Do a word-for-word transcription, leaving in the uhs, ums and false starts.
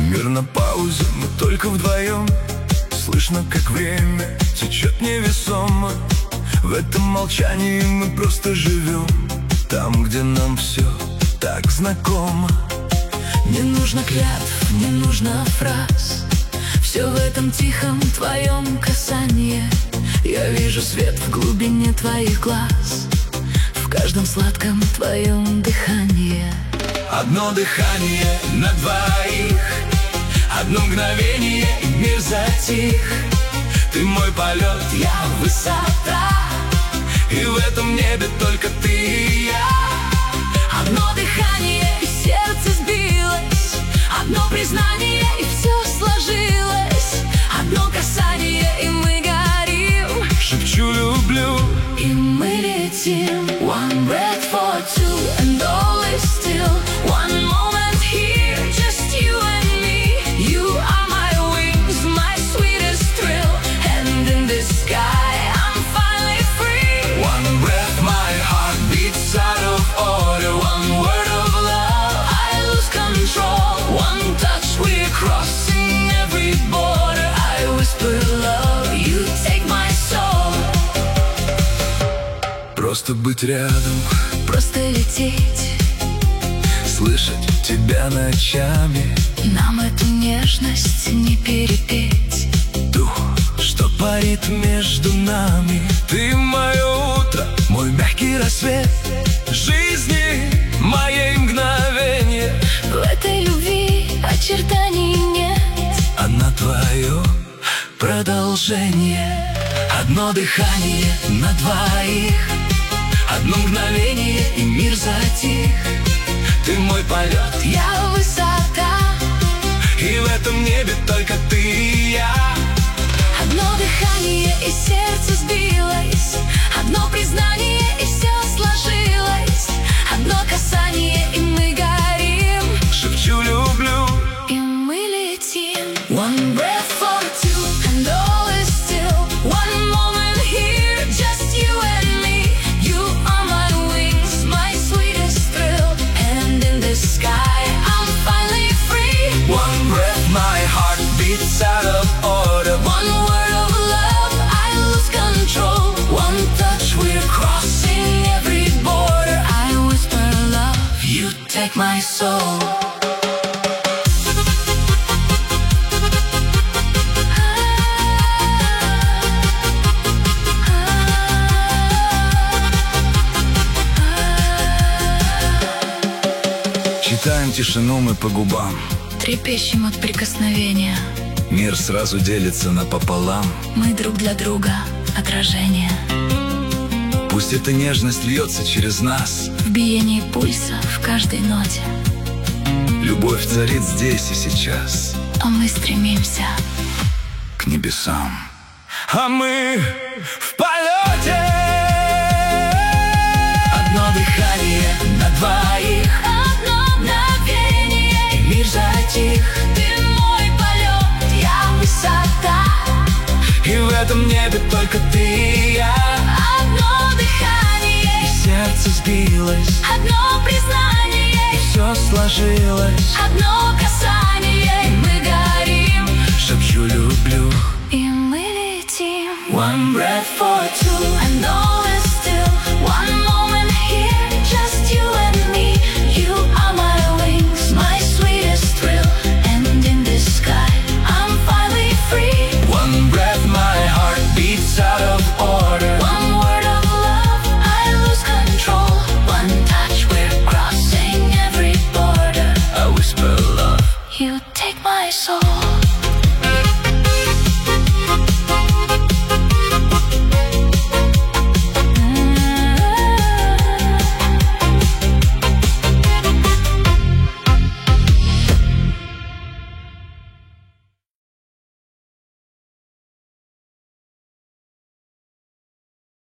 Мир на паузе, мы только вдвоем. Слышно, как время течет невесомо. В этом молчании мы просто живем. Там, где нам все так знакомо. Не нужно клятв, не нужно фраз. Все в этом тихом твоем касании. Я вижу свет в глубине твоих глаз, в каждом сладком твоем дыхании. Одно дыхание на двоих, одно мгновение, и мир затих. Ты мой полет, я высота, и в этом небе только ты и я. Одно дыхание, и сердце сбилось, одно признание, и все сложилось. Одно касание, и мы горим. Шепчу люблю, и мы летим. One breath for two, and all is still. One moment here, just you and me. You are my wings, my sweetest thrill. And in this sky, I'm finally free. One breath, my heart beats out of order. One word of love, I lose control. one touch, we're crossing every border. I whisper love, you take my soul. Просто быть рядом, просто лететь, слышать тебя ночами. нам эту нежность не перепеть. Дух, что парит между нами. Ты мое утро, мой мягкий рассвет жизни, моей мгновенье. В этой любви очертаний нет, Она твое продолжение. Одно дыхание на двоих, одно мгновение, и мир затих. Ты мой полет, я высота, и в этом небе только ты и я. одно дыхание, и сердце сбилось, одно признание, и все сложилось. Одно касание, и мы горим. Шепчу люблю, и мы летим. One breath for two, and all is still. One moment here, just you and me. You are my wings, my sweetest thrill. And in this sky, I'm finally free. one breath, my heart beats out of order. One word of love, I lose control. One touch, we're crossing every border. I whisper love, you take my soul. Читаем тишину мы по губам. Трепещем от прикосновения. Мир сразу делится напополам. Мы друг для друга отражение. Пусть эта нежность льется через нас. В биении пульса, в каждой ноте. Любовь царит здесь и сейчас, а мы стремимся к небесам. А мы в полете. Одно дыхание на двоих, одно мгновение, и мир затих. ты мой полет, я высота, и в этом небе только ты и я. одно дыхание, и сердце сбилось, одно признание, и все сложилось. одно касание, и мы горим. Шепчу люблю,